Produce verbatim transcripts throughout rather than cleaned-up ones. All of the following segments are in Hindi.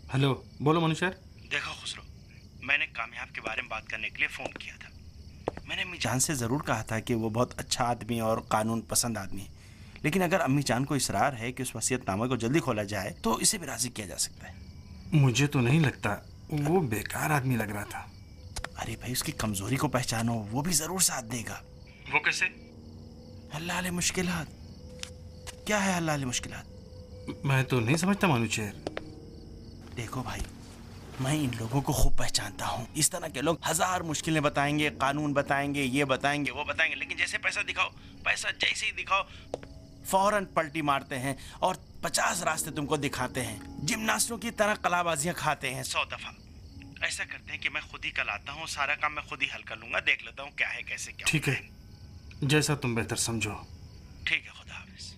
हेलो, बोलो मनुष्यर। देखो खुसरो, मैंने कामयाब के बारे में बात करने के लिए फ़ोन किया था। मैंने अम्मी जान से ज़रूर कहा था कि वो बहुत अच्छा आदमी और कानून पसंद आदमी है, लेकिन अगर अम्मी जान को इसरार है कि उस वसीयतनामे को जल्दी खोला जाए तो इसे भी राज़ी किया जा सकता है। मुझे तो नहीं लगता, वो बेकार आदमी लग रहा था। अरे भाई, उसकी कमज़ोरी को पहचानो, वो भी ज़रूर साथ देगा। वो कैसे? हल्लाले मुश्किलात। क्या है हल्लाले मुश्किलात? मैं तो नहीं समझता मनुष्यर। देखो भाई, मैं इन लोगों को खूब पहचानता हूँ। इस तरह के लोग हजार मुश्किलें बताएंगे, कानून बताएंगे, ये बताएंगे, वो बताएंगे, लेकिन जैसे पैसा दिखाओ, पैसा जैसे ही दिखाओ फौरन पलटी मारते हैं और पचास रास्ते तुमको दिखाते हैं। जिम्नास्टों की तरह कलाबाजियां खाते हैं सौ दफा। ऐसा करते हैं कि मैं खुद ही कल आता हूँ, सारा काम मैं खुद ही हल कर लूंगा, देख लेता हूँ क्या है कैसे क्या। ठीक है, जैसा तुम बेहतर समझो। ठीक है, खुदा हाफिज।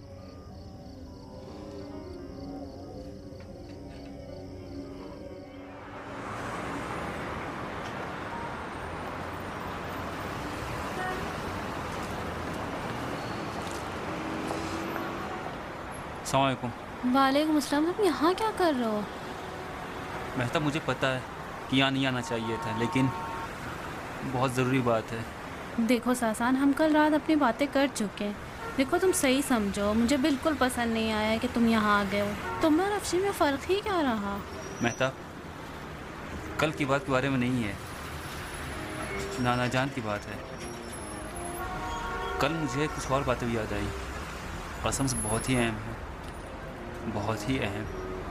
अस्सलामुअलैकुम। वालेकुम अस्सलाम। तुम यहाँ क्या कर रहे हो? मेहता, मुझे पता है कि यहाँ नहीं आना चाहिए था, लेकिन बहुत ज़रूरी बात है। देखो सासान, हम कल रात अपनी बातें कर चुके हैं। देखो तुम सही समझो, मुझे बिल्कुल पसंद नहीं आया कि तुम यहाँ आ गए हो। तुम और अफशी में फ़र्क ही क्या रहा? मेहता, कल की बात के बारे में नहीं है, नाना जान की बात है। कल मुझे कुछ और बातें भी याद आई, कसम से बहुत ही अहम है, बहुत ही अहम।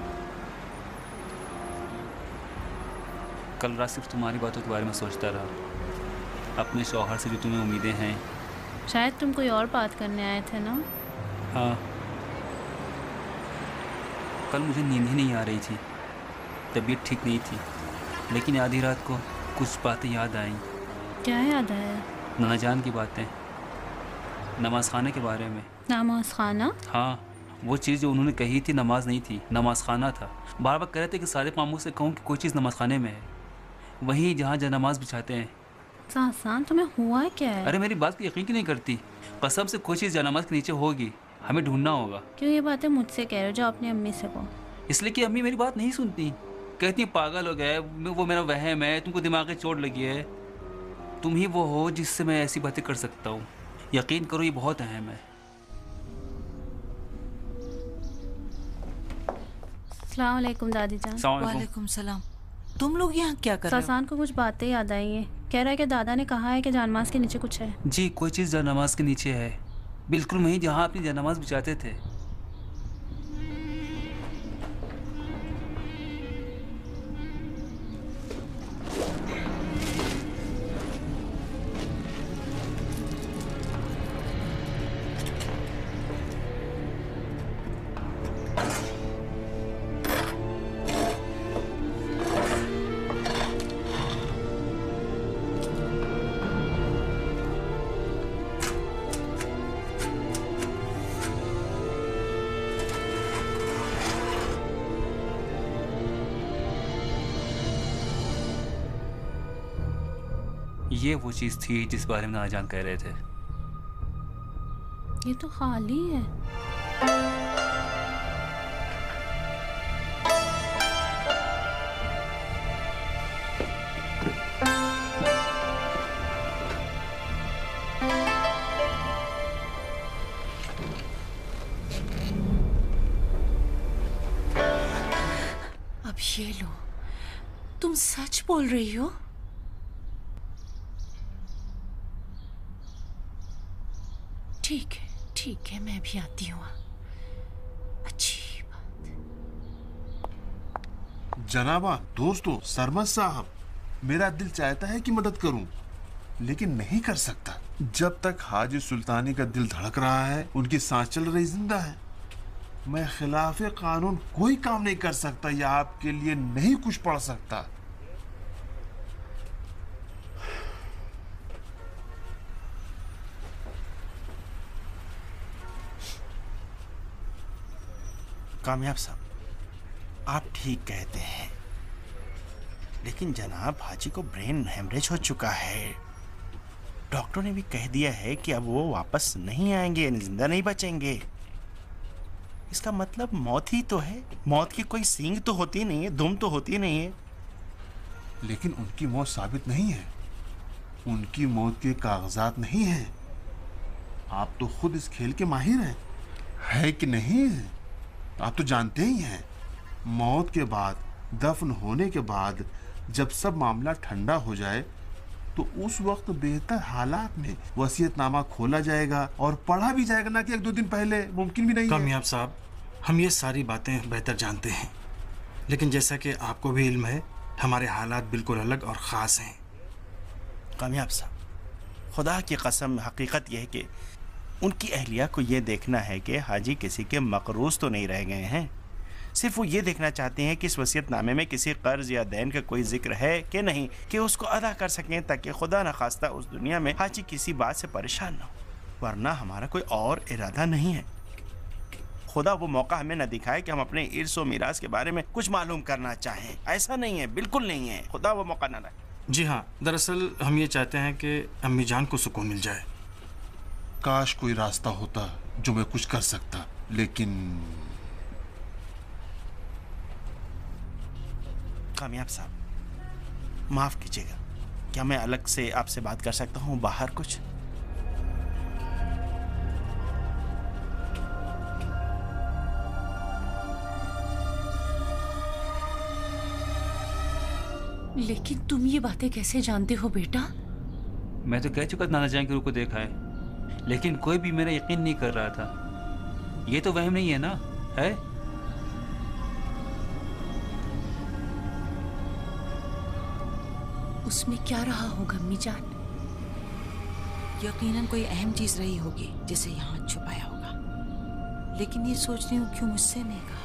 कल रात सिर्फ तुम्हारी बातों के बारे में सोचता रहा, अपने शौहर से जो तुम्हें उम्मीदें हैं। शायद तुम कोई और बात करने आए थे ना? हाँ, कल मुझे नींद ही नहीं आ रही थी, तबीयत ठीक नहीं थी, लेकिन आधी रात को कुछ बातें याद आईं। क्या याद आया? नाना जान की बातें, नमाज खाने के बारे में। नमाज खाना? हाँ, वो चीज़ जो उन्होंने कही थी नमाज नहीं थी, नमाज खाना था। बार बार कह रहे थे कि सारे मामू से कहूँ कि कोई चीज़ नमाज खाने में है, वहीं जहाँ जहाँ नमाज बिछाते हैं। सासान, तुम्हें हुआ क्या है? अरे मेरी बात को यकीन क्यों नहीं करती? कसम से कोई चीज़ नमाज के नीचे होगी, हमें ढूंढना होगा। क्यों ये बातें मुझसे कह रहे हो? जो अपनी अम्मी से कहो। इसलिए कि अम्मी मेरी बात नहीं सुनती, कहती है पागल हो गया, वो मेरा वहम है, तुमको दिमाग की चोट लगी है। तुम ही वो हो जिससे मैं ऐसी बातें कर सकता हूँ। यकीन करो, ये बहुत अहम है। अस्सलाम वालेकुम दादी जान। वालेकुम सलाम। तुम लोग यहाँ क्या कर रहे हो? सासान को कुछ बातें याद आई हैं। कह रहा है कि दादा ने कहा है कि जानमाज के नीचे कुछ है। जी, कोई चीज़ जानमाज के नीचे है, बिल्कुल वहीं जहाँ अपनी जानमाज बिछाते थे। ये वो चीज़ थी जिस बारे में नाना जान कह रहे थे। ये तो खाली है। अब ये लो, तुम सच बोल रही हो? ठीक है, ठीक है, मैं भी आती हूँ। अच्छी बात। जनाबा, दोस्तों, सरमद साहब, मेरा दिल चाहता है कि मदद करूं, लेकिन नहीं कर सकता। जब तक हाजी सुल्तानी का दिल धड़क रहा है, उनकी सांस चल रही जिंदा है, मैं खिलाफे कानून कोई काम नहीं कर सकता या आपके लिए नहीं कुछ पढ़ सकता। कामयाब साहब, आप ठीक कहते हैं, लेकिन जनाब हाजी को ब्रेन हेमरेज हो चुका है। डॉक्टर ने भी कह दिया है कि अब वो वापस नहीं आएंगे, जिंदा नहीं बचेंगे। इसका मतलब मौत ही तो है। मौत की कोई सींग तो होती नहीं है, दुम तो होती नहीं है। लेकिन उनकी मौत साबित नहीं है, उनकी मौत के कागजात नहीं हैं। आप तो खुद इस खेल के माहिर हैं, है कि नहीं? आप तो जानते ही हैं, मौत के बाद, दफन होने के बाद जब सब मामला ठंडा हो जाए तो उस वक्त बेहतर हालात में वसीयतनामा खोला जाएगा और पढ़ा भी जाएगा, ना कि एक दो दिन पहले। मुमकिन भी नहीं है। कामयाब साहब, हम ये सारी बातें बेहतर जानते हैं, लेकिन जैसा कि आपको भी इल्म है, हमारे हालात बिल्कुल अलग और ख़ास हैं। कामयाब साहब, खुदा की कसम हकीकत यह है कि उनकी अहलिया को यह देखना है कि हाजी किसी के मकरूज तो नहीं रह गए हैं। सिर्फ वो ये देखना चाहते हैं कि इस वसीयतनामे में किसी कर्ज या दैन का कोई जिक्र है कि नहीं, कि उसको अदा कर सकें, ताकि खुदा न खास्ता उस दुनिया में हाजी किसी बात से परेशान न हो। वरना हमारा कोई और इरादा नहीं है। खुदा वो मौका हमें न दिखाए कि हम अपने इर्स और मीरास के बारे में कुछ मालूम करना चाहें। ऐसा नहीं है, बिल्कुल नहीं है। खुदा वो मौका न लाए। जी हाँ, दरअसल हम ये चाहते हैं कि अम्मी जान को सुकून मिल जाए। काश कोई रास्ता होता जो मैं कुछ कर सकता, लेकिन कामयाब साहब, माफ कीजिएगा, क्या मैं अलग से आपसे बात कर सकता हूँ बाहर कुछ? लेकिन तुम ये बातें कैसे जानते हो बेटा? मैं तो कह चुका नाना जान के रूप को देखा है, लेकिन कोई भी मेरा यकीन नहीं कर रहा था। ये तो वहम नहीं है ना, है? उसमें क्या रहा होगा अम्मी जान? यकीनन कोई अहम चीज रही होगी जिसे यहाँ छुपाया होगा, लेकिन ये सोच रही हूँ क्यों मुझसे नहीं कहा।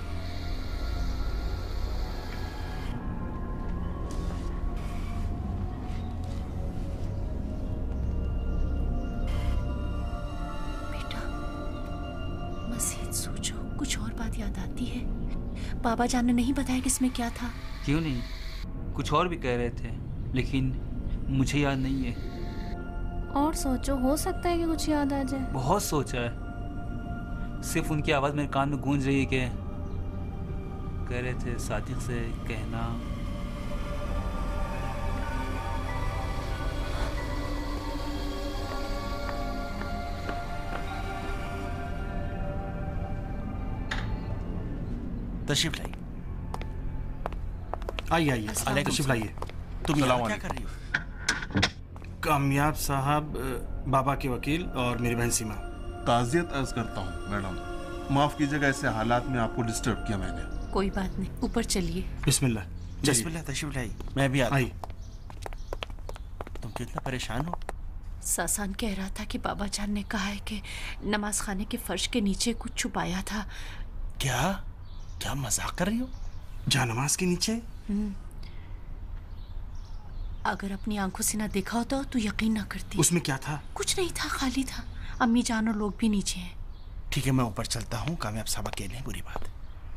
बेटा मजीद सोचो, कुछ और बात याद आती है? बाबा जान ने नहीं बताया कि इसमें क्या था? क्यों नहीं, कुछ और भी कह रहे थे, लेकिन मुझे याद नहीं है। और सोचो, हो सकता है कि कुछ याद आ जाए। बहुत सोचा है, सिर्फ उनकी आवाज़ मेरे कान में गूंज रही है कि कह रहे थे सादिक से कहना। तशरीफ लाइए। आइए आइए, तशरीफ लाइए। तुम यहाँ क्या कर रही हो? कामयाब साहब, बाबा के वकील और मेरी बहन सीमा। ताज़ियत अर्ज करता हूँ मैडम, माफ कीजिएगा ऐसे हालात में आपको डिस्टर्ब किया मैंने। कोई बात नहीं, ऊपर चलिए। बिस्मिल्लाह। बिस्मिल्लाह, तशरीफ लाइए। मैं भी आता हूँ। आइए। तुम कितना परेशान हो? सासान कह रहा था कि बाबा जान ने कहा है कि नमाज खाने के फर्श के नीचे कुछ छुपाया था। क्या क्या मजाक कर रही हो? जानमाज के नीचे? अगर अपनी आंखों से ना देखा होता तो यकीन ना करती। उसमें क्या था? कुछ नहीं था, खाली था। अम्मी जान और लोग भी नीचे हैं। ठीक है, मैं ऊपर चलता हूँ। कामयाब साहब अकेले हैं, बुरी बात।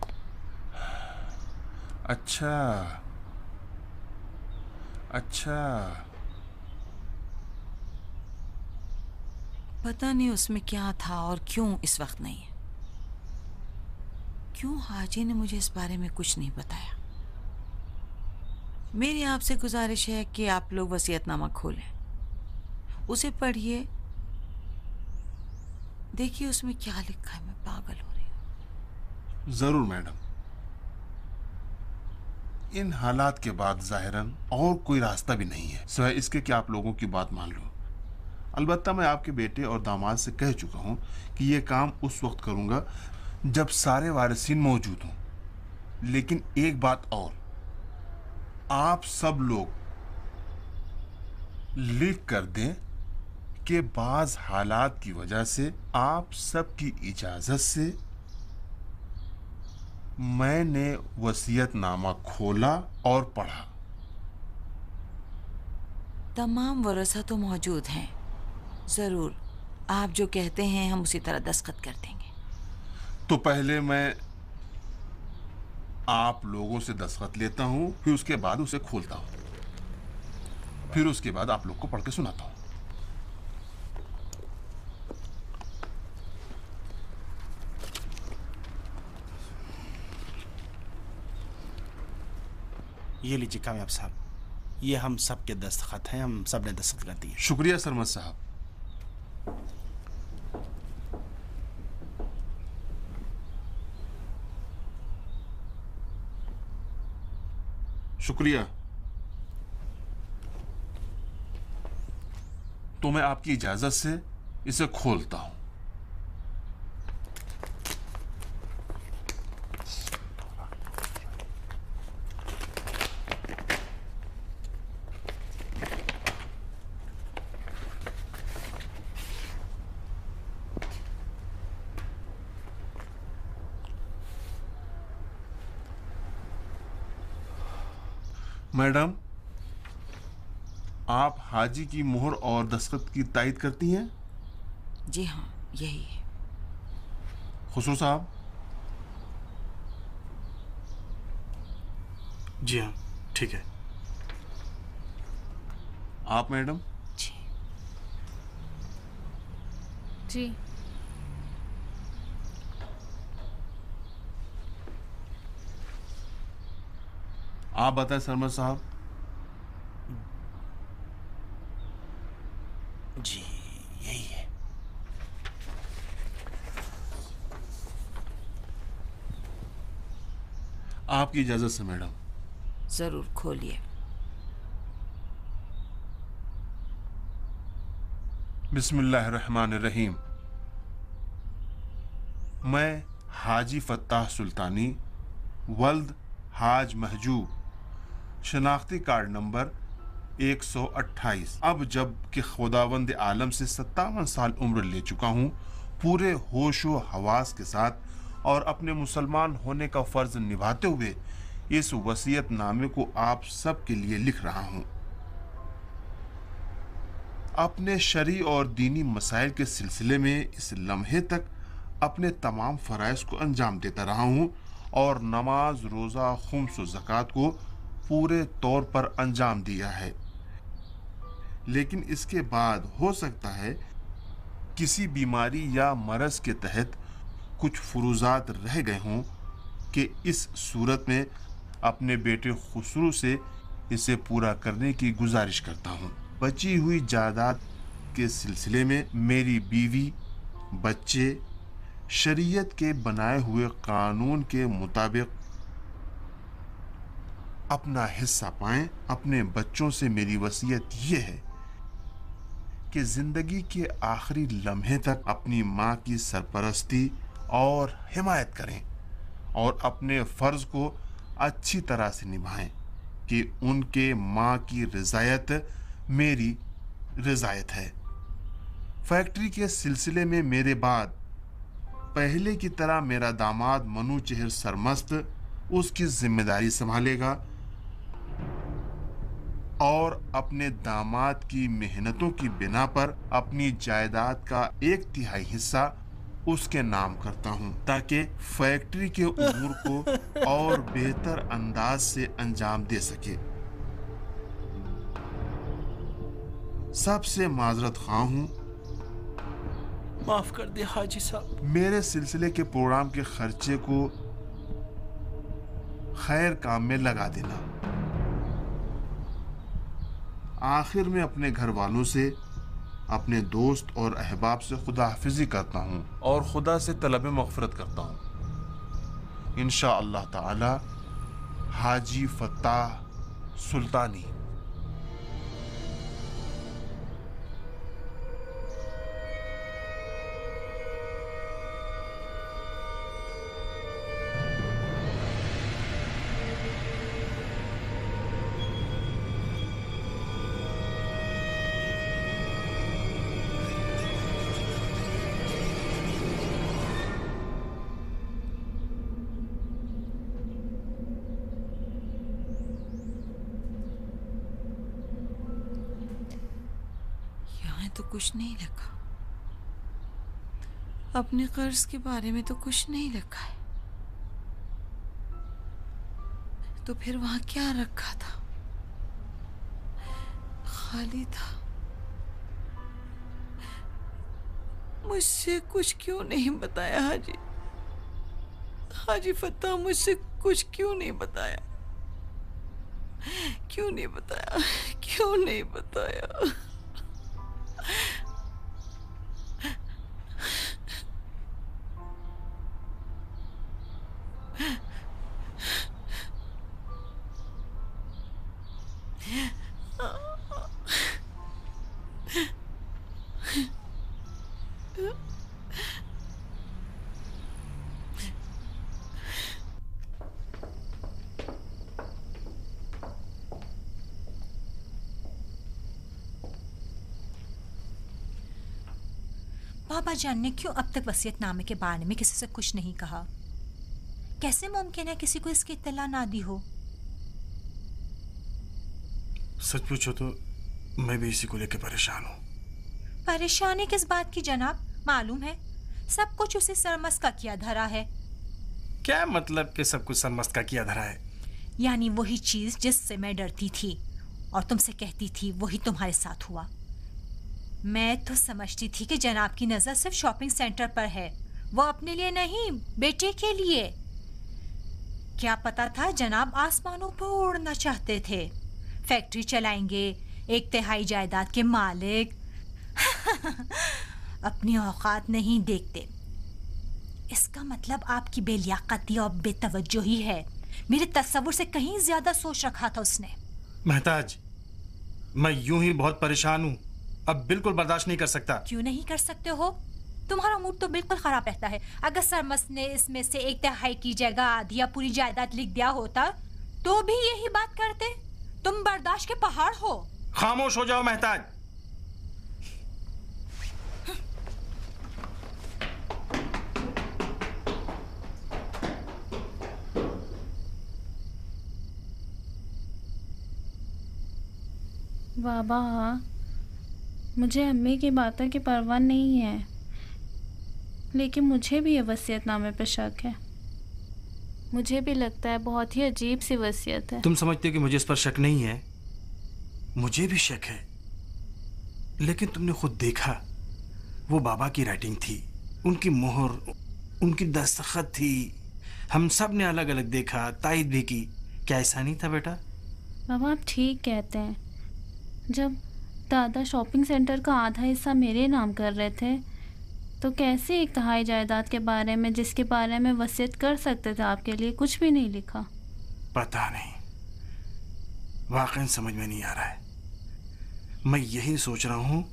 अच्छा अच्छा, पता नहीं उसमें क्या था और क्यों इस वक्त नहीं है। क्यों हाजी ने मुझे इस बारे में कुछ नहीं बताया। मेरी आपसे गुजारिश है कि आप लोग वसीयतनामा खोलें, उसे पढ़िए, देखिए उसमें क्या लिखा है। मैं पागल हो रही हूँ। जरूर मैडम, इन हालात के बाद जाहिरन और कोई रास्ता भी नहीं है सिवाय इसके कि आप लोगों की बात मान लो। अलबत्ता मैं आपके बेटे और दामाद से कह चुका हूं कि यह काम उस वक्त करूंगा जब सारे वारिसीन मौजूद हों। लेकिन एक बात और, आप सब लोग लिख कर दें कि बाज हालात की वजह से आप सबकी इजाजत से मैंने वसीयतनामा खोला और पढ़ा। तमाम वरसा तो मौजूद हैं। जरूर आप जो कहते हैं हम उसी तरह दस्तखत कर देंगे। तो पहले मैं आप लोगों से दस्तखत लेता हूं, फिर उसके बाद उसे खोलता हूं, फिर उसके बाद आप लोग को पढ़ के सुनाता हूं। ये लीजिए कामयाब साहब, ये हम सब के दस्तखत हैं, हम सब ने दस्तखत कर दिए। शुक्रिया सरमद साहब। शुक्रिया। तो मैं आपकी इजाजत से इसे खोलता हूं। मैडम, आप हाजी की मोहर और दस्तखत की तायद करती हैं? जी हाँ, यही है। खुसरो साहब? जी हाँ, ठीक है। आप मैडम? जी जी। आप बताएं सरमद साहब। जी यही है। आपकी इजाजत से मैडम। जरूर, खोलिए। बिस्मिल्लाहिर्रहमानिर्रहीम। मैं हाजी फत्ताह सुल्तानी वल्द हाज महजूब, शनाख्ती कार्ड नंबर एक सौ अट्ठाईस, अब जब कि खुदावंद आलम से सत्तावन साल उम्र ले चुका हूँ, पूरे होश व हवास के साथ और अपने मुसलमान होने का फ़र्ज निभाते हुए इस वसीयत नामे को आप सब के लिए लिख रहा हूँ। अपने शरी और दीनी मसाइल के सिलसिले में इस लम्हे तक अपने तमाम फ़राइज़ को अंजाम देता रहा हूँ और नमाज, रोज़ा, खुम्स व ज़कात को पूरे तौर पर अंजाम दिया है। लेकिन इसके बाद हो सकता है किसी बीमारी या मरज़ के तहत कुछ फुरूज़ात रह गए हों कि इस सूरत में अपने बेटे खुसरू से इसे पूरा करने की गुजारिश करता हूँ। बची हुई जायदाद के सिलसिले में मेरी बीवी, बच्चे शरीयत के बनाए हुए कानून के मुताबिक अपना हिस्सा पाएं। अपने बच्चों से मेरी वसीयत ये है कि जिंदगी के आखिरी लम्हे तक अपनी माँ की सरपरस्ती और हिमायत करें और अपने फ़र्ज़ को अच्छी तरह से निभाएं कि उनके माँ की रज़ायत मेरी रज़ायत है। फैक्ट्री के सिलसिले में मेरे बाद पहले की तरह मेरा दामाद मनु चेहर सरमस्त उसकी जिम्मेदारी संभालेगा और अपने दामाद की मेहनतों की बिना पर अपनी जायदाद का एक तिहाई हिस्सा उसके नाम करता हूं ताकि फैक्ट्री के उमूर को और बेहतर अंदाज से अंजाम दे सके। सबसे माजरत ख्वाह हूं, माफ कर दे हाजी साहब। मेरे सिलसिले के प्रोग्राम के खर्चे को खैर काम में लगा देना। आखिर में अपने घर वालों से, अपने दोस्त और अहबाब से खुदा हाफिजी करता हूँ और खुदा से तलब मग़फ़िरत करता हूँ। इंशाअल्लाह ताला हाजी फत्ताह सुल्तानी। तो कुछ नहीं लिखा, अपने कर्ज के बारे में तो कुछ नहीं लिखा है, तो फिर वहां क्या रखा था? खाली था। मुझसे कुछ क्यों नहीं बताया हाजी? हाजी फत्ताह मुझसे कुछ क्यों नहीं बताया? क्यों नहीं बताया, क्यों नहीं बताया? बाबा जान ने क्यों अब तक वसीयतनामे के बारे में किसी से कुछ नहीं कहा? कैसे मुमकिन है किसी को इसकी इत्तला ना दी हो? सच पूछो तो मैं भी इसी को लेकर परेशान हूँ। परेशानी किस बात की जनाब? मालूम है सब कुछ उसी सरमस्त का किया धरा है। क्या मतलब कि सब कुछ सरमस्त का किया धरा है? यानी वही चीज जिससे मैं डरती थी और तुमसे कहती थी वही तुम्हारे साथ हुआ। मैं तो समझती थी कि जनाब की नजर सिर्फ शॉपिंग सेंटर पर है, वो अपने लिए नहीं बेटे के लिए। क्या पता था जनाब आसमानों पर उड़ना चाहते थे, फैक्ट्री चलाएंगे, एक तिहाई जायदाद के मालिक। अपनी औकात नहीं देखते। इसका मतलब आपकी बेलियाकती और बेतवज्जोही है। मेरे तस्वुर से कहीं ज्यादा सोच रखा था उसने। महताज, मैं यूं ही बहुत परेशान हूँ, अब बिल्कुल बर्दाश्त नहीं कर सकता। क्यों नहीं कर सकते हो? तुम्हारा मूड तो बिल्कुल खराब रहता है। अगर सरमस्त ने इसमें से एक तिहाई की जगह आधी या पूरी जायदाद लिख दिया होता तो भी यही बात करते। तुम बर्दाश्त के पहाड़ हो। खामोश हो जाओ महताज। बाबा, मुझे अम्मी की बातों की परवाह नहीं है, लेकिन मुझे भी ये वसीयतनामे पे शक है। मुझे भी लगता है बहुत ही अजीब सी वसीयत है। तुम समझते हो कि मुझे इस पर शक नहीं है? मुझे भी शक है, लेकिन तुमने खुद देखा वो बाबा की राइटिंग थी, उनकी मोहर, उनकी दस्तखत थी। हम सब ने अलग अलग देखा, तायद भी की। क्या ऐसा नहीं था बेटा? बाबा आप ठीक कहते हैं। जब दादा शॉपिंग सेंटर का आधा हिस्सा मेरे नाम कर रहे थे तो कैसे एक तिहाई जायदाद के बारे में, जिसके बारे में वसीयत कर सकते थे, आपके लिए कुछ भी नहीं लिखा? पता नहीं, वाकई समझ में नहीं आ रहा है। मैं यही सोच रहा हूँ,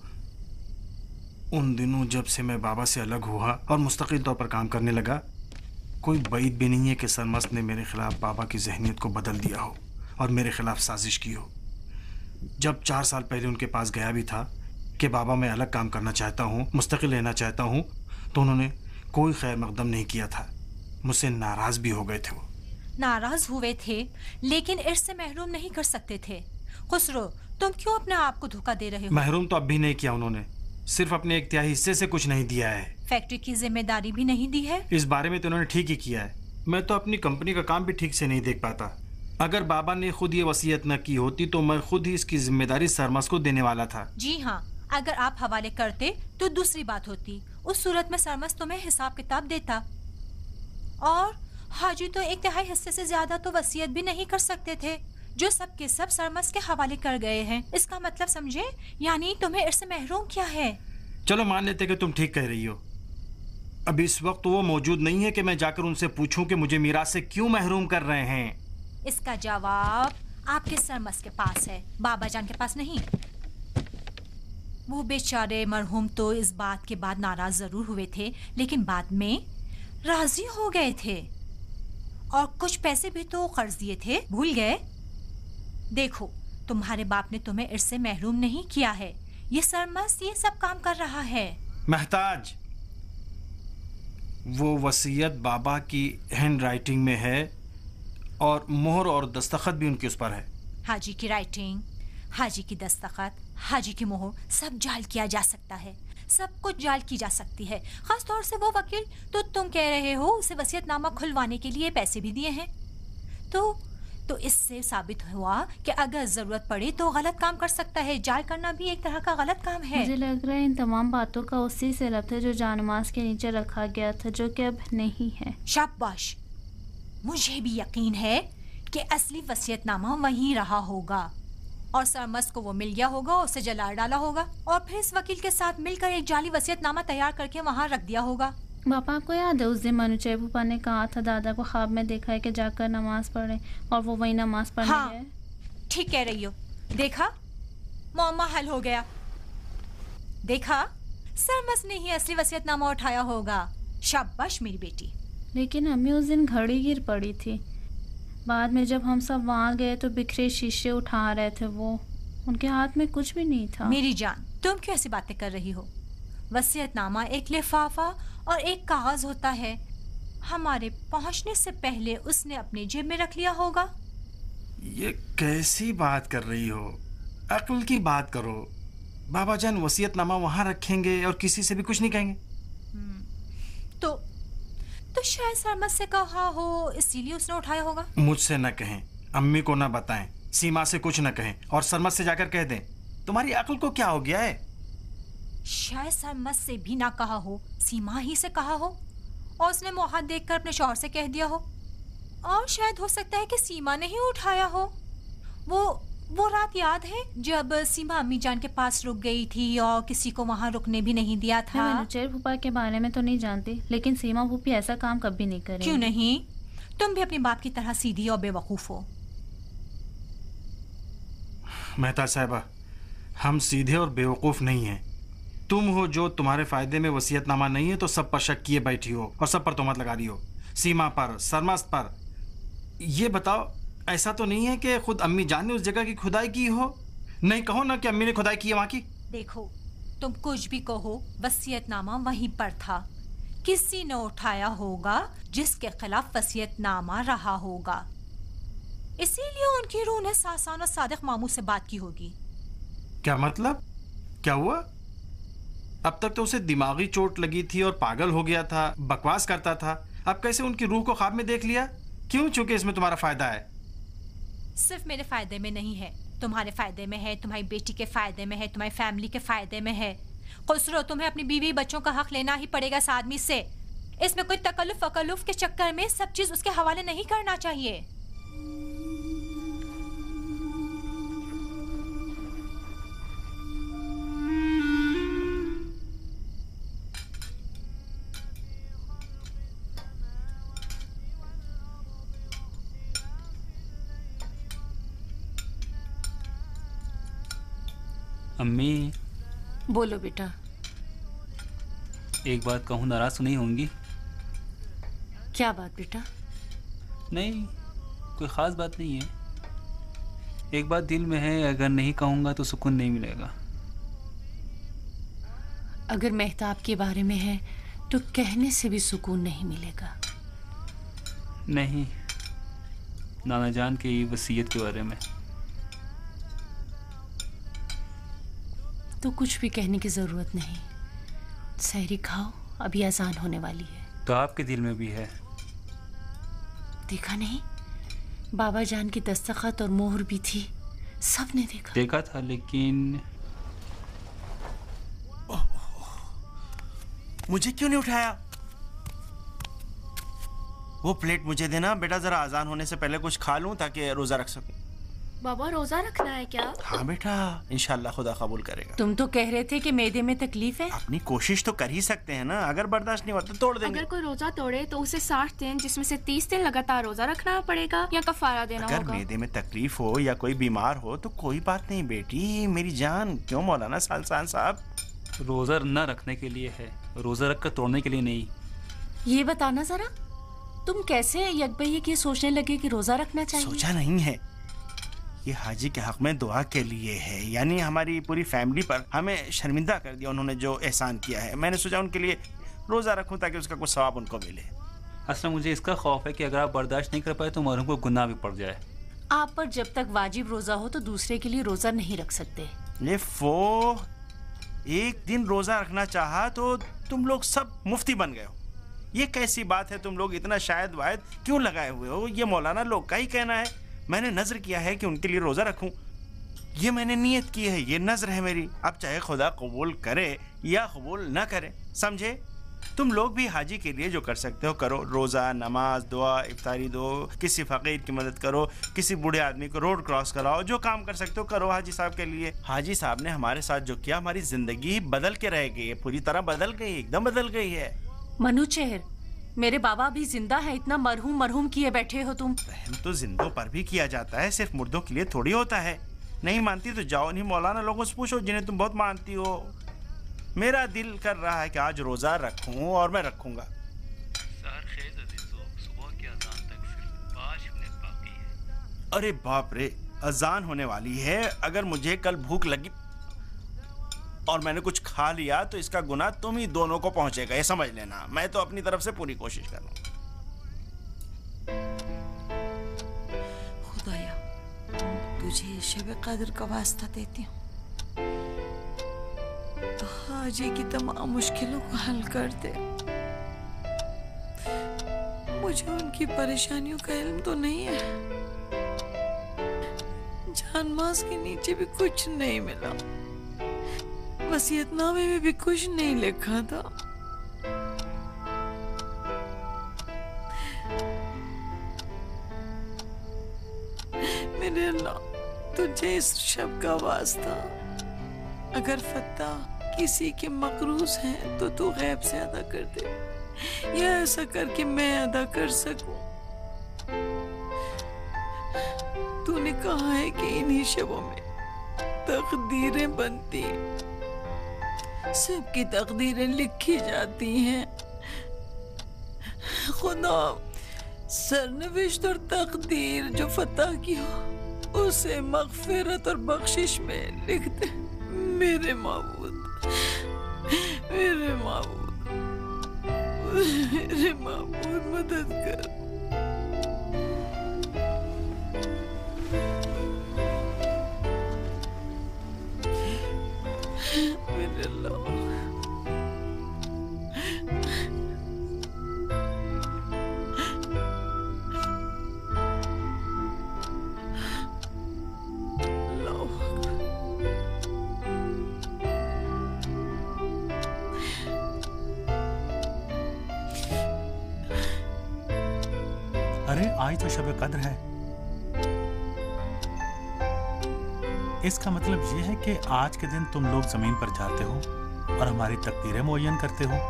उन दिनों जब से मैं बाबा से अलग हुआ और मुस्तकिल तौर पर काम करने लगा, कोई बैद भी नहीं है कि सरमस्त ने मेरे खिलाफ बाबा की जहनीत को बदल दिया हो और मेरे खिलाफ साजिश की हो। जब चार साल पहले उनके पास गया भी था कि बाबा मैं अलग काम करना चाहता हूँ, मुस्तकिल रहना चाहता हूँ, तो उन्होंने कोई खैर मकदम नहीं किया था। मुझसे नाराज भी हो गए थे। वो नाराज हुए थे लेकिन इर्स से महरूम नहीं कर सकते थे। खुसरो, तुम क्यों अपने आप को धोखा दे रहे हो? महरूम तो अब भी नहीं किया उन्होंने, सिर्फ अपने एक तिहाई हिस्से से कुछ नहीं दिया है। फैक्ट्री की जिम्मेदारी भी नहीं दी है। इस बारे में तो उन्होंने ठीक ही किया है। मैं तो अपनी कंपनी का काम भी ठीक से नहीं देख पाता। अगर बाबा ने खुद ये वसीयत न की होती तो मैं खुद ही इसकी जिम्मेदारी सरमस्त को देने वाला था। जी हाँ, अगर आप हवाले करते तो दूसरी बात होती। उस सूरत में सरमस्त तुम्हें हिसाब किताब देता। और हाजी तो एक तिहाई हिस्से से ज्यादा तो वसीयत भी नहीं कर सकते थे, जो सब के सब सरमस्त के हवाले कर गए हैं। इसका मतलब समझे, यानी तुम्हें इर्स से महरूम किया है। चलो मान लेते कि तुम ठीक कह रही हो। अब इस वक्त वो मौजूद नहीं है कि मैं जाकर उनसे पूछूं कि मुझे मीरास से क्यों महरूम कर रहे हैं। इसका जवाब आपके सरमस्त के पास है, बाबा जान के पास नहीं। वो बेचारे मरहूम तो इस बात के बाद नाराज जरूर हुए थे, लेकिन बाद में राजी हो गए थे और कुछ पैसे भी तो कर्ज दिए थे, भूल गए? देखो, तुम्हारे बाप ने तुम्हें इर्स से महरूम नहीं किया है, ये सरमस्त ये सब काम कर रहा है। महताज, वो वसीयत बाबा की हैंड राइटिंग में है और मोहर और दस्तखत भी उनके उस पर है। हाजी की राइटिंग, हाजी की दस्तखत, हाजी की मोहर सब जाल किया जा सकता है, सब कुछ जाल की जा सकती है। खास तौर से वो वकील तो तुम कह रहे हो उसे वसीयतनामा खुलवाने के लिए पैसे भी दिए हैं। तो तो इससे साबित हुआ कि अगर जरूरत पड़े तो गलत काम कर सकता है। जाल करना भी एक तरह का गलत काम है। मुझे लग रहा है इन तमाम बातों का उसी से लब था जो जानमाज के नीचे रखा गया था, जो कि अब नहीं है। शाबाश, मुझे भी यकीन है कि असली वसीयतनामा वहीं रहा होगा और सरमस्त को वो मिल गया होगा, उसे जला डाला होगा और फिर इस वकील के साथ मिलकर एक जाली वसीयतनामा तैयार करके वहां रख दिया होगा। पापा आपको याद है उस दिन मनुचय भूपा ने कहा था दादा को ख्वाब में देखा है कि जाकर नमाज पढ़े और वो वही नमाज पढ़ने हाँ, गए। ठीक कह रही हो। देखा, मुअम्मा हल हो गया। देखा, सरमस्त ने ही असली वसीयतनामा उठाया होगा। शाबाश मेरी बेटी। लेकिन अम्मी उस दिन घड़ी गिर पड़ी थी। बाद में जब हम सब वहाँ गए तो बिखरे शीशे उठा रहे थे वो, उनके हाथ में कुछ भी नहीं था। मेरी जान, तुम क्यों ऐसी बातें कर रही हो? वसीयतनामा एक लिफाफा और एक कागज होता है। हमारे पहुंचने से पहले उसने अपनी जेब में रख लिया होगा। ये कैसी बात कर रही हो? अक्ल की बात करो। बाबा जान वसीयतनामा वहां रखेंगे और किसी से भी कुछ नहीं कहेंगे। तो तो शायद सरमस्त से कहा हो, इसीलिए उसने उठाया होगा। मुझसे न कहें, अम्मी को न बताएं, सीमा से कुछ न कहें और सरमस्त से जाकर कह दें। तुम्हारी अक्ल को क्या हो गया है? शायद सरमस्त से भी ना कहा हो, सीमा ही से कहा हो और उसने मुंह हाथ देखकर अपने शौहर से कह दिया हो। और शायद हो सकता है कि सीमा ने ही उठाया हो। वो वो रात याद है जब सीमा अम्मी जान के पास रुक गई थी और किसी को वहां रुकने भी नहीं दिया था। मैं मनुचय भूपा के बारे में तो नहीं जानती, लेकिन सीमा भूपी ऐसा काम कभी नहीं करेगी। क्यों नहीं? तुम भी अपनी बाप की तरह सीधी और बेवकूफ हो। मेहता साहिबा, हम सीधे और बेवकूफ नहीं हैं। तुम हो जो तुम्हारे फायदे में वसीयतनामा नहीं है तो सब पर शक किए बैठी हो और सब पर तोहमत लगा रही हो। सीमा पर, सरमस्त पर। ये बताओ, ऐसा तो नहीं है कि खुद अम्मी जान ने उस जगह की खुदाई की हो? नहीं कहो ना कि अम्मी ने खुदाई की है वहां की। देखो, तुम कुछ भी कहो, वसीयतनामा वहीं पर था। किसी ने उठाया होगा जिसके खिलाफ वसीयतनामा रहा होगा। इसीलिए उनकी रूह ने सासान और सादिक मामू से बात की होगी। क्या मतलब? क्या हुआ? अब तक तो उसे दिमागी चोट लगी थी और पागल हो गया था, बकवास करता था। अब कैसे उनकी रूह को ख्वाब में देख लिया? क्यों? चूंकि इसमें तुम्हारा फायदा है। सिर्फ मेरे फायदे में नहीं है, तुम्हारे फायदे में है, तुम्हारी बेटी के फायदे में है, तुम्हारी फैमिली के फायदे में है। खुसरो, तुम्हें अपनी बीवी बच्चों का हक लेना ही पड़ेगा इस आदमी से। इसमें कोई तकल्लुफ वकल्लुफ के चक्कर में सब चीज उसके हवाले नहीं करना चाहिए। अम्मी, बोलो बेटा। एक बात कहूँ, नाराज तो नहीं होंगी? क्या बात बेटा? नहीं, कोई ख़ास बात नहीं है। एक बात दिल में है, अगर नहीं कहूँगा तो सुकून नहीं मिलेगा। अगर मेहताब के बारे में है तो कहने से भी सुकून नहीं मिलेगा। नहीं, नाना जान की वसीयत के बारे में। तो कुछ भी कहने की ज़रूरत नहीं। सहरी खाओ, अभी अजान होने वाली है। तो आपके दिल में भी है? देखा नहीं? बाबा जान की दस्तखत और मोहर भी थी, सब ने देखा। देखा था, लेकिन मुझे क्यों नहीं उठाया? वो प्लेट मुझे देना बेटा, जरा अजान होने से पहले कुछ खा लूं ताकि रोजा रख सकूं। बाबा रोजा रखना है क्या? हाँ बेटा, इंशाल्लाह खुदा कबूल करेगा। तुम तो कह रहे थे कि मैदे में तकलीफ है। अपनी कोशिश तो कर ही सकते हैं ना, अगर बर्दाश्त नहीं होता तो तोड़ देंगे। अगर कोई रोजा तोड़े तो उसे साठ दिन जिसमें से तीस दिन लगातार रोजा रखना पड़ेगा या कफारा देना अगर होगा? मैदे में तकलीफ हो या कोई बीमार हो तो कोई बात नहीं बेटी, मेरी जान। क्यों मौलाना सालसान साहब? रोज़ा न रखने के लिए है, रोज़ा रख कर तोड़ने के लिए नहीं। ये बताना जरा, तुम कैसे यकबही ये सोचने लगे कि रोजा रखना चाहिए? सोचा नहीं है, ये हाजी के हक में दुआ के लिए है। यानी हमारी पूरी फैमिली पर हमें शर्मिंदा कर दिया उन्होंने जो एहसान किया है। मैंने सोचा उनके लिए रोज़ा रखूं ताकि उसका कुछ सवाब उनको मिले। असल मुझे इसका खौफ है कि अगर आप बर्दाश्त नहीं कर पाए तो मरहूम को गुनाह भी पड़ जाए। आप पर जब तक वाजिब रोजा हो तो दूसरे के लिए रोजा नहीं रख सकते। ये फो एक दिन रोज़ा रखना चाहा तो तुम लोग सब मुफ्ती बन गए हो। ये कैसी बात है? तुम लोग इतना शायद वायद क्यों लगाए हुए हो? ये मौलाना लोग का ही कहना है। मैंने नज़र किया है कि उनके लिए रोज़ा रखूं, ये मैंने नियत की है, ये नज़र है मेरी। अब चाहे खुदा कबूल करे या कबूल ना करे, समझे? तुम लोग भी हाजी के लिए जो कर सकते हो करो। रोज़ा, नमाज, दुआ, इफ्तारी दो, किसी फ़कीर की मदद करो, किसी बूढ़े आदमी को रोड क्रॉस कराओ, जो काम कर सकते हो करो हाजी साहब के लिए। हाजी साहब ने हमारे साथ जो किया, हमारी ज़िंदगी बदल के रह गई है, पूरी तरह बदल गई, एकदम बदल गई है। मनुचेहर, मेरे बाबा भी जिंदा है, इतना मरहूम मरहूम किए बैठे हो तुम। रहम तो जिंदों पर भी किया जाता है, सिर्फ मुर्दों के लिए थोड़ी होता है। नहीं मानती तो जाओ नहीं मौलाना लोगों से पूछो जिन्हें तुम बहुत मानती हो। मेरा दिल कर रहा है कि आज रोजा रखूं और मैं रखूंगा। सुबह के अजान तक सिर्फ पाँच मिनट बाकी है। अरे बाप रे, अजान होने वाली है। अगर मुझे कल भूख लगी और मैंने कुछ खा लिया तो इसका गुनाह तुम ही दोनों को पहुंचेगा, ये समझ लेना। मैं तो अपनी तरफ से पूरी कोशिश करूंगा। खुदाया, तुझे शब कद्र का वास्ता देती हूँ, हाजी की तमाम मुश्किलों को हल कर दे। मुझे उनकी परेशानियों का इल्म तो नहीं है, जान मास के नीचे भी कुछ नहीं मिला, वसीयतनामे में भी कुछ नहीं लिखा था। मेरे अल्लाह, तुझे इस शब का वास्ता, अगर फत्ता किसी के मकरूज हैं तो तू गैब से अदा कर दे, या ऐसा करके मैं अदा कर सकूं। तूने कहा है कि इन्हीं शबों में तकदीरें बनती, सबकी तकदीरें लिखी जाती हैं। खुदा, सरनविश्त और तकदीर जो फतह की हो उसे मगफिरत और बख्शिश में लिख दे मेरे माबूद, मेरे माबूद, मेरे माबूद, मदद कर। मेरे अल्लाह, अरे आज तो शब कद्र है। इसका मतलब ये है कि आज के दिन तुम लोग जमीन पर जाते हो और हमारी तकदीरें मुअय्यन करते हो।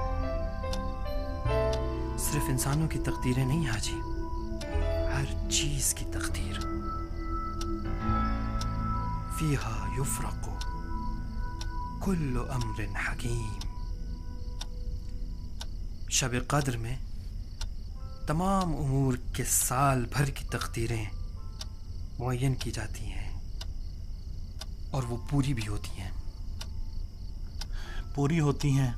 सिर्फ इंसानों की तकदीरें नहीं हाजी, हर चीज की तकदीर। फीहा युफ्रक़ु कुल्लु अम्रिन हकीम। शब कद्र में तमाम उमूर के साल भर की तकदीरें मुअय्यन की जाती हैं और वो पूरी भी होती हैं। पूरी होती हैं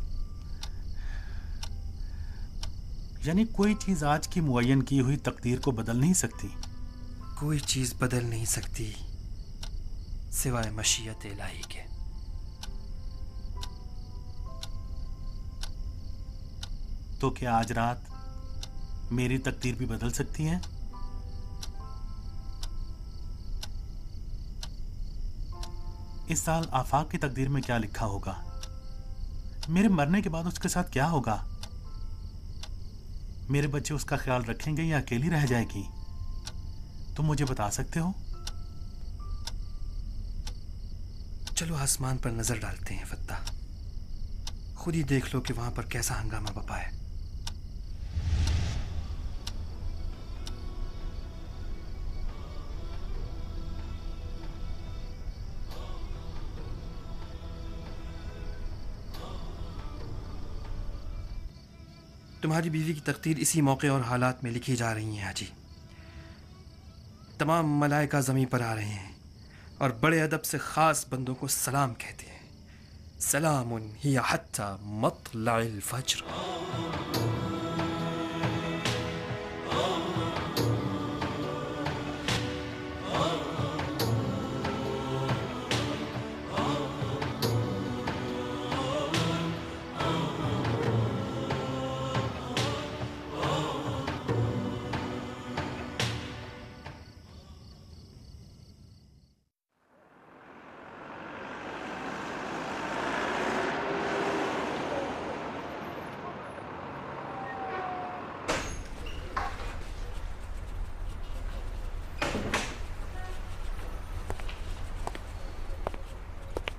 यानी कोई चीज आज की मुअय्यन की हुई तकदीर को बदल नहीं सकती। कोई चीज बदल नहीं सकती सिवाय मशीयत इलाही के। तो क्या आज रात मेरी तकदीर भी बदल सकती है? इस साल आफाक की तकदीर में क्या लिखा होगा? मेरे मरने के बाद उसके साथ क्या होगा? मेरे बच्चे उसका ख्याल रखेंगे या अकेली रह जाएगी? तुम मुझे बता सकते हो? चलो आसमान पर नजर डालते हैं फत्ता, खुद ही देख लो कि वहां पर कैसा हंगामा बपा है। तुम्हारी बीवी की तकदीर इसी मौके और हालात में लिखी जा रही है हाजी। तमाम मलाइका ज़मीन पर आ रहे हैं और बड़े अदब से ख़ास बंदों को सलाम कहते हैं। सलामुन हिया हत्ता मत्लइल फज्र।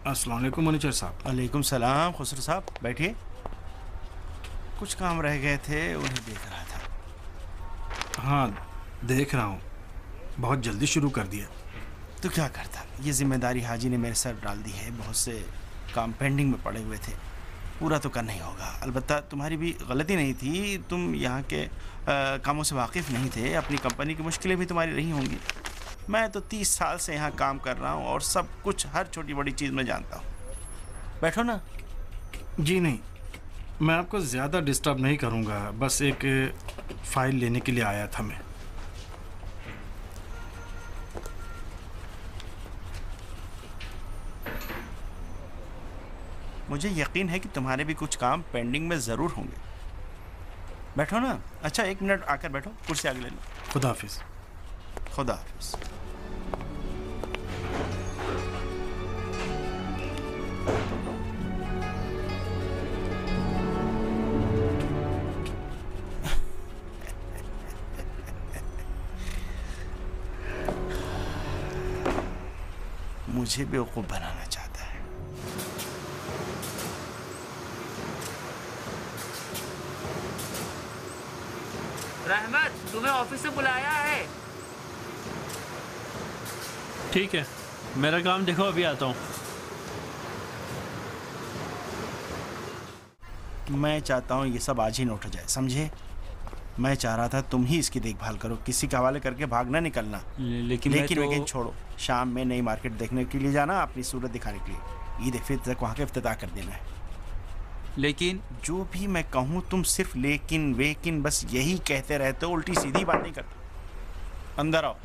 अस्सलाम वालेकुम मैनेजर साहब। वालेकुम सलाम। खुसरो साहब बैठिए। कुछ काम रह गए थे, उन्हें देख रहा था। हाँ देख रहा हूँ, बहुत जल्दी शुरू कर दिया। तो क्या करता, ये जिम्मेदारी हाजी ने मेरे सर डाल दी है। बहुत से काम पेंडिंग में पड़े हुए थे, पूरा तो करना ही होगा। अलबत्ता तुम्हारी भी गलती नहीं थी, तुम यहाँ के आ, कामों से वाकिफ़ नहीं थे। अपनी कंपनी की मुश्किलें भी तुम्हारी रही होंगी। मैं तो तीस साल से यहाँ काम कर रहा हूँ और सब कुछ, हर छोटी बड़ी चीज़ में जानता हूँ। बैठो ना। जी नहीं, मैं आपको ज़्यादा डिस्टर्ब नहीं करूँगा, बस एक फ़ाइल लेने के लिए आया था मैं। मुझे यकीन है कि तुम्हारे भी कुछ काम पेंडिंग में ज़रूर होंगे। बैठो ना। अच्छा एक मिनट आकर बैठो, कुर्सी आगे ले लो। खुदा हाफिज़। खुदा हाफिज़। मुझे बेवकूफ़ बनाना चाहता है। रहमत, तुम्हें ऑफिस से बुलाया है। ठीक है, मेरा काम देखो, अभी आता हूँ। मैं चाहता हूँ ये सब आज ही नोट हो जाए, समझे? मैं चाह रहा था तुम ही इसकी देखभाल करो, किसी के हवाले करके भागना निकलना। ले, लेकिन लेकिन मैं तो... लेकिन छोड़ो, शाम में नई मार्केट देखने के लिए जाना, अपनी सूरत दिखाने के लिए। ईद फितर तक वहाँ का इफ्तिताह कर देना है। लेकिन जो भी मैं कहूँ तुम सिर्फ लेकिन वेकिन बस यही कहते रहते हो, उल्टी सीधी बात नहीं करते। अंदर आओ।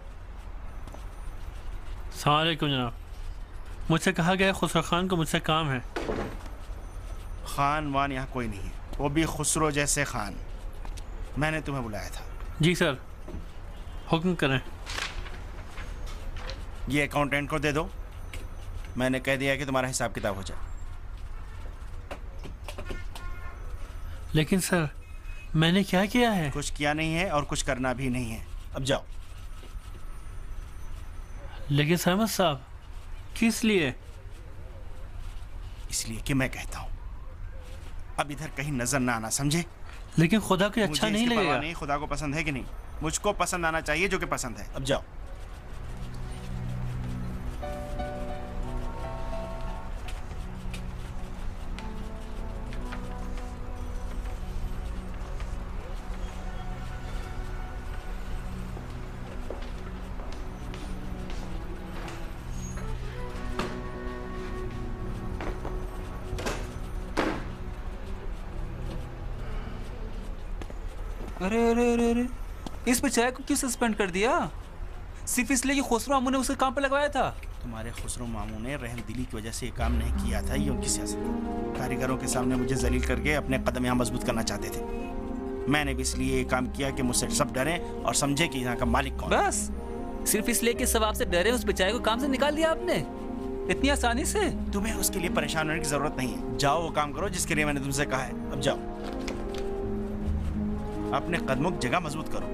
अस्सलाम वालेकुम जनाब, मुझसे कहा गया खुसरो खान को मुझसे काम है। खान वान यहाँ कोई नहीं है, वो भी खुसरो जैसे खान। मैंने तुम्हें बुलाया था। जी सर, हुक्म करें। ये अकाउंटेंट को दे दो, मैंने कह दिया कि तुम्हारा हिसाब किताब हो जाए। लेकिन सर, मैंने क्या किया है? कुछ किया नहीं है और कुछ करना भी नहीं है। अब जाओ। लेकिन सहमत साहब, किस लिए? इसलिए कि मैं कहता हूँ, अब इधर कहीं नजर ना आना, समझे? लेकिन खुदा को अच्छा नहीं लगेगा। नहीं, खुदा को पसंद है कि नहीं? मुझको पसंद आना चाहिए जो कि पसंद है। अब जाओ। अरे अरे अरे अरे, इस बेचारे को क्यों सस्पेंड कर दिया? सिर्फ इसलिए कि खुसरो मामू ने उसे काम पे लगवाया था। तुम्हारे खुसरो मामू ने रहमदिली की वजह से ये काम नहीं किया था, ये उनकी सियासत। कारीगरों के सामने मुझे जलील करके अपने कदम यहाँ मजबूत करना चाहते थे। मैंने भी इसलिए ये काम किया कि मुझसे सब डरें और समझे कि यहाँ का मालिक कौन। बस सिर्फ इसलिए कि सब आपसे डरे, उस बेचारे को काम से निकाल दिया आपने इतनी आसानी से? तुम्हें उसके लिए परेशान होने की जरूरत नहीं है। जाओ वो काम करो जिसके लिए मैंने तुमसे कहा है। अब जाओ, अपने कदमों की जगह मजबूत करो।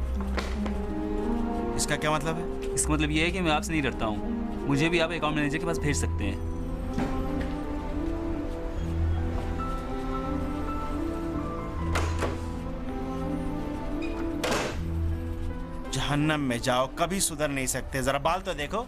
इसका क्या मतलब है? इसका मतलब ये है कि मैं आपसे नहीं डरता हूँ। मुझे भी आप अकाउंट मैनेजर के पास भेज सकते हैं। जहन्नम में जाओ, कभी सुधर नहीं सकते। जरा बाल तो देखो।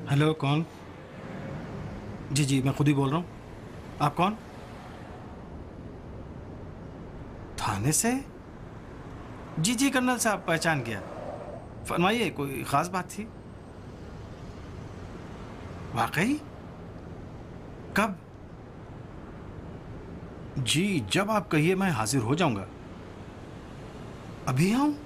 हेलो, कौन? जी जी, मैं खुद ही बोल रहा हूँ। आप कौन? थाने से? जी जी कर्नल साहब, पहचान गया। फरमाइए, कोई ख़ास बात थी? वाकई? कब? जी, जब आप कहिए मैं हाजिर हो जाऊंगा। अभी आऊं?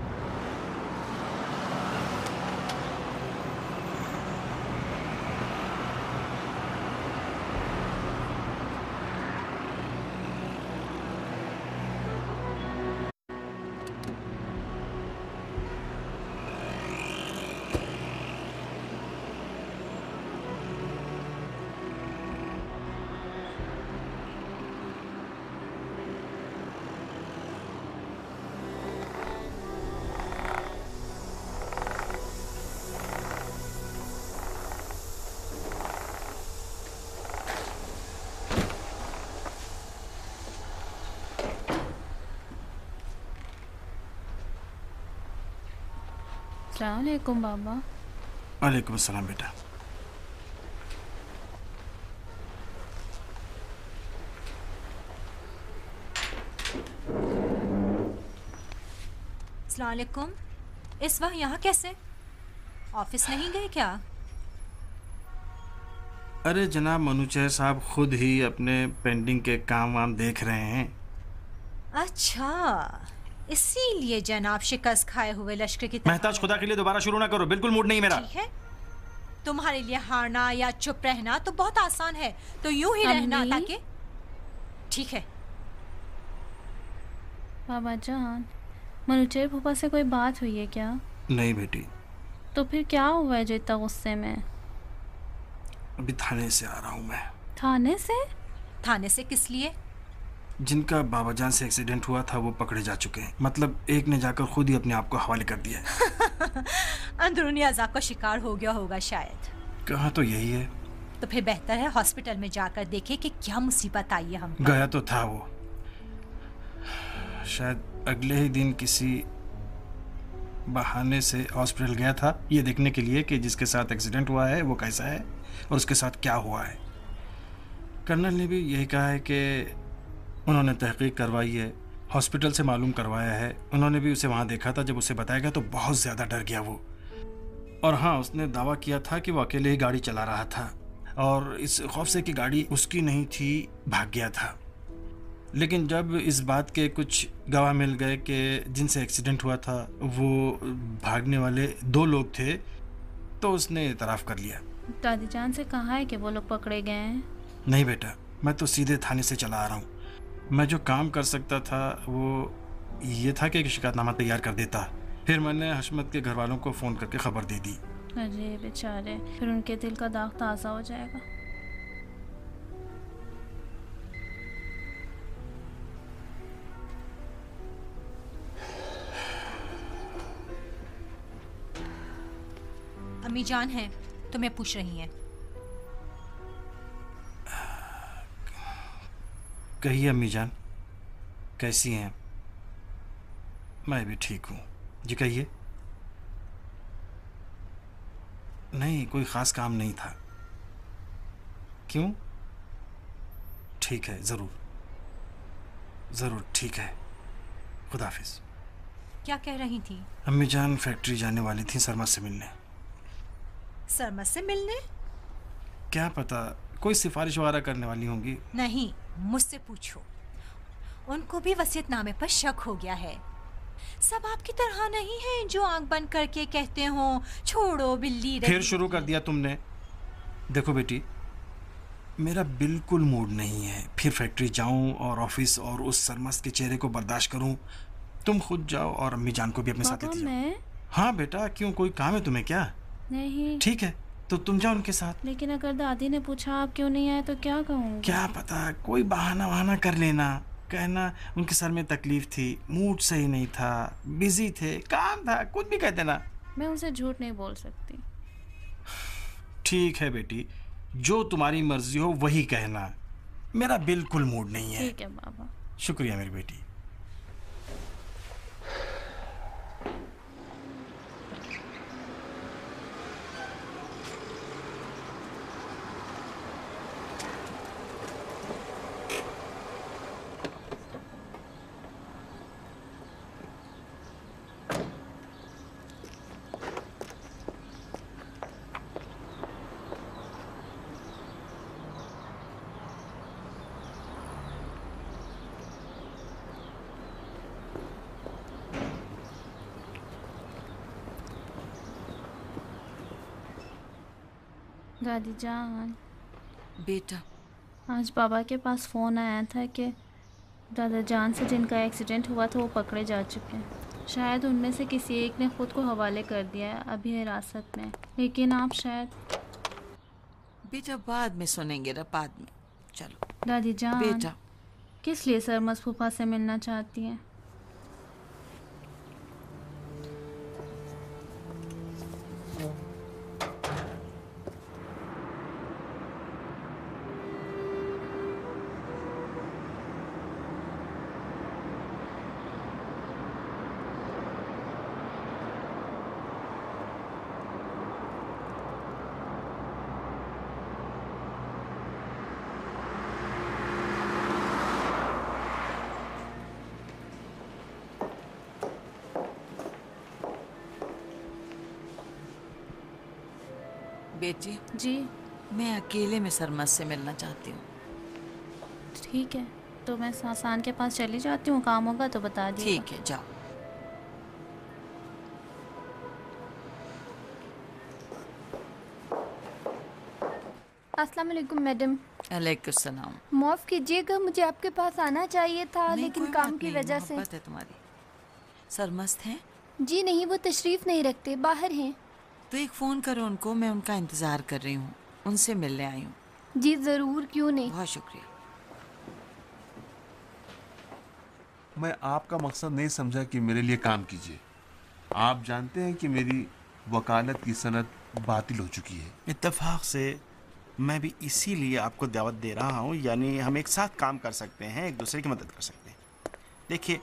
अस्सलाम वालेकुम बाबा। वालेकुम अस्सलाम बेटा। अस्सलाम वालेकुम। इस वक्त यहाँ कैसे? ऑफिस नहीं गए क्या? अरे जनाब, मनुचेर साहब खुद ही अपने पेंडिंग के काम वाम देख रहे हैं। अच्छा, इसीलिए जनाब शिकस्त खाए हुए लश्कर की तरह। महताज, खुदा के लिए दोबारा शुरू ना करो, बिल्कुल मूड नहीं मेरा। ठीक है, तुम्हारे लिए हारना या चुप रहना तो बहुत आसान है, तो यूं ही रहना ताकि। ठीक है बाबा जान, मनुचेर फूफा से कोई बात हुई है क्या? नहीं बेटी। तो फिर क्या हुआ है जो इतना गुस्से में? अभी थाने से आ रहा हूँ मैं। थाने से? थाने से किस लिए? जिनका बाबाजान से एक्सीडेंट हुआ था वो पकड़े जा चुके हैं। मतलब एक ने जाकर खुद ही अपने आप को हवाले कर दिया है। अंदरूनी अज़ाब का शिकार हो गया होगा शायद। कहा तो यही है। तो फिर बेहतर है हॉस्पिटल में जाकर देखे कि क्या मुसीबत आई है हम। गया तो था वो, शायद अगले ही दिन किसी बहाने से हॉस्पिटल गया था ये देखने के लिए कि जिसके साथ एक्सीडेंट हुआ है वो कैसा है और उसके साथ क्या हुआ है। कर्नल ने भी यही कहा है कि उन्होंने तहकीक करवाई है, हॉस्पिटल से मालूम करवाया है। उन्होंने भी उसे वहाँ देखा था। जब उसे बताया गया तो बहुत ज़्यादा डर गया वो। और हाँ, उसने दावा किया था कि वो अकेले ही गाड़ी चला रहा था और इस खौफ से कि गाड़ी उसकी नहीं थी भाग गया था। लेकिन जब इस बात के कुछ गवाह मिल गए कि जिनसे एक्सीडेंट हुआ था वो भागने वाले दो लोग थे, तो उसने इतराफ़ कर लिया। दादी जान से कहा है कि वो लोग पकड़े गए हैं? नहीं बेटा, मैं तो सीधे थाने से चला आ रहा हूँ। मैं जो काम कर सकता था वो ये था कि एक शिकायतनामा तैयार कर देता। फिर मैंने हशमत के घर वालों को फ़ोन करके खबर दे दी। अरे बेचारे, फिर उनके दिल का दाग ताज़ा हो जाएगा। अम्मी जान है, तुम्हें पूछ रही हैं। कहिए अम्मी जान, कैसी हैं? मैं भी ठीक हूँ जी। कहिए। नहीं, कोई ख़ास काम नहीं था। क्यों? ठीक है, ज़रूर ज़रूर, ठीक है। खुदा हाफिज़। क्या कह रही थी? अम्मी जान फैक्ट्री जाने वाली थी सरमद से मिलने। सरमद से मिलने? क्या पता, कोई सिफारिश वगैरह करने वाली होंगी। नहीं, मुझसे पूछो। उनको भी वसीयतनामे पर शक हो गया है। सब आपकी तरह नहीं है जो आंख बंद करके कहते हो छोड़ो बिल्ली रही। फिर शुरू कर दिया तुमने। देखो बेटी, मेरा बिल्कुल मूड नहीं है फिर फैक्ट्री जाऊं और ऑफिस और उस सरमस्त के चेहरे को बर्दाश्त करूं। तुम खुद जाओ और अम्मी जान को भी अपने साथ लेती जाओ। हाँ बेटा, क्यों, कोई काम है तुम्हें क्या? नहीं। ठीक है, तो तुम जाओ उनके साथ। लेकिन अगर दादी ने पूछा आप क्यों नहीं आए तो क्या कहूँगी? क्या पता, कोई बहाना वहाना कर लेना, कहना उनके सर में तकलीफ थी, मूड सही नहीं था, बिजी थे, काम था, कुछ भी कह देना। मैं उनसे झूठ नहीं बोल सकती। ठीक है बेटी, जो तुम्हारी मर्जी हो वही कहना। मेरा बिल्कुल मूड नहीं है। ठीक है बाबा। शुक्रिया मेरी बेटी। दादी जान, बेटा, आज बाबा के पास फ़ोन आया था कि दादा जान से जिनका एक्सीडेंट हुआ था वो पकड़े जा चुके हैं। शायद उनमें से किसी एक ने ख़ुद को हवाले कर दिया है, अभी हिरासत में। लेकिन आप शायद बेटा बाद में सुनेंगे ना, बाद में। चलो दादी जान, बेटा, किस लिए सरमस फूफा से मिलना चाहती हैं? बेटी जी, मैं अकेले में सरमस से मिलना चाहती हूँ। ठीक है, तो मैं सासान के पास चली जाती हूँ, काम होगा तो बता दिए। ठीक है, जाओ। अस्सलाम वालेकुम मैडम। अलैकुम सलाम। माफ़ कीजिएगा, मुझे आपके पास आना चाहिए था, लेकिन काम की वजह से। मोहब्बत है तुम्हारी। सरमस्त हैं? जी नहीं, वो तशरीफ़ नहीं रखते, बाहर हैं। तो एक फ़ोन करो उनको, मैं उनका इंतज़ार कर रही हूँ, उनसे मिलने आई हूँ। जी ज़रूर, क्यों नहीं। बहुत शुक्रिया। मैं आपका मकसद नहीं समझा कि मेरे लिए काम कीजिए। आप जानते हैं कि मेरी वकालत की सनद बातिल हो चुकी है। इत्तेफाक से मैं भी इसीलिए आपको दावत दे रहा हूँ, यानी हम एक साथ काम कर सकते हैं, एक दूसरे की मदद कर सकते हैं। देखिए,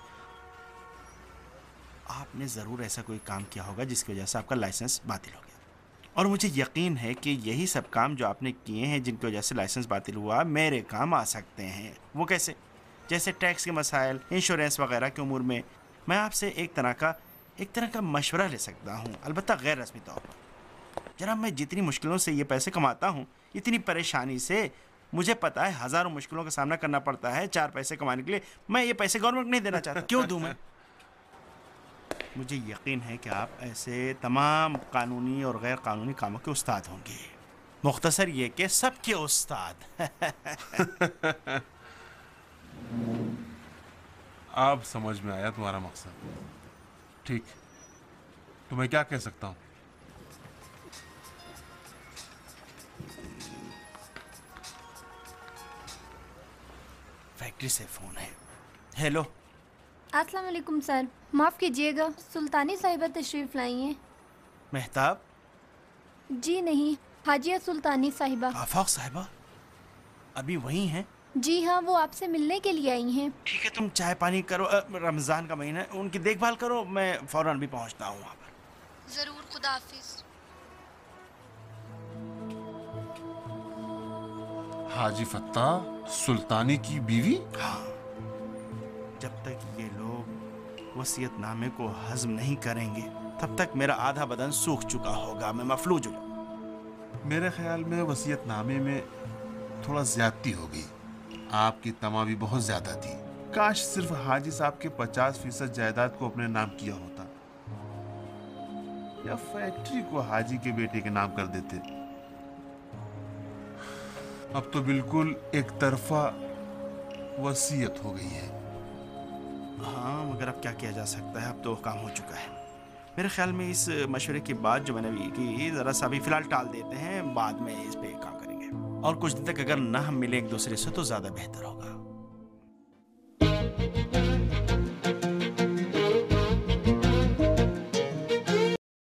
आपने ज़रूर ऐसा कोई काम किया होगा जिसकी वजह से आपका लाइसेंस बातिल हो गया, और मुझे यकीन है कि यही सब काम जो आपने किए हैं जिनकी वजह से लाइसेंस बातिल हुआ मेरे काम आ सकते हैं। वो कैसे? जैसे टैक्स के मसाइल, इंश्योरेंस वगैरह के उमूर में मैं आपसे एक तरह का एक तरह का मशवरा ले सकता हूँ, अलबत्ता गैर रस्मी तौर पर। जनाब, मैं जितनी मुश्किलों से ये पैसे कमाता हूँ, इतनी परेशानी से मुझे पता है हज़ारों मुश्किलों का सामना करना पड़ता है चार पैसे कमाने के लिए। मैं ये पैसे गवर्नमेंट को नहीं देना चाहता। क्यों दूँ मैं? मुझे यकीन है कि आप ऐसे तमाम कानूनी और गैर कानूनी कामों के उस्ताद होंगे। मुख्तसर ये कि सबके उस्ताद। अब समझ में आया तुम्हारा मकसद। ठीक, तो मैं क्या कह सकता हूँ? फैक्ट्री से फोन है। हेलो। अस्सलाम वालेकुम सर, माफ़ कीजिएगा, सुल्तानी साहिबा तशरीफ़ लाई हैं। मेहताब? जी नहीं, हाजिया सुल्तानी साहिबा। आफाक साहिबा अभी वहीं हैं? जी हाँ, वो आपसे मिलने के लिए आई हैं। ठीक है, तुम चाय पानी करो, रमज़ान का महीना है, उनकी देखभाल करो, मैं फ़ौरन भी पहुंचता हूँ वहाँ पर। ज़रूर, खुदा हाफिज़। हाजी फत्ता सुल्तानी की बीवी? हाँ, जब तक ये लोग वसीयतनामे को हज़म नहीं करेंगे तब तक मेरा आधा बदन सूख चुका होगा, मैं मफलूज हूँ। मेरे ख्याल में वसीयतनामे में थोड़ा ज्यादती हो गई। आपकी तमा भी बहुत ज्यादा थी। काश सिर्फ हाजी साहब के पचास फीसद जायदाद को अपने नाम किया होता, या फैक्ट्री को हाजी के बेटे के नाम कर देते। अब तो बिल्कुल एक तरफा वसीयत हो गई है। हाँ, मगर अब क्या किया जा सकता है, अब तो काम हो चुका है। मेरे ख्याल में इस मशवरे की बात जो मैंने अभी की, ज़रा सा अभी फ़िलहाल टाल देते हैं, बाद में इस पे काम करेंगे। और कुछ दिन तक अगर ना हम मिले एक दूसरे से तो ज़्यादा बेहतर होगा।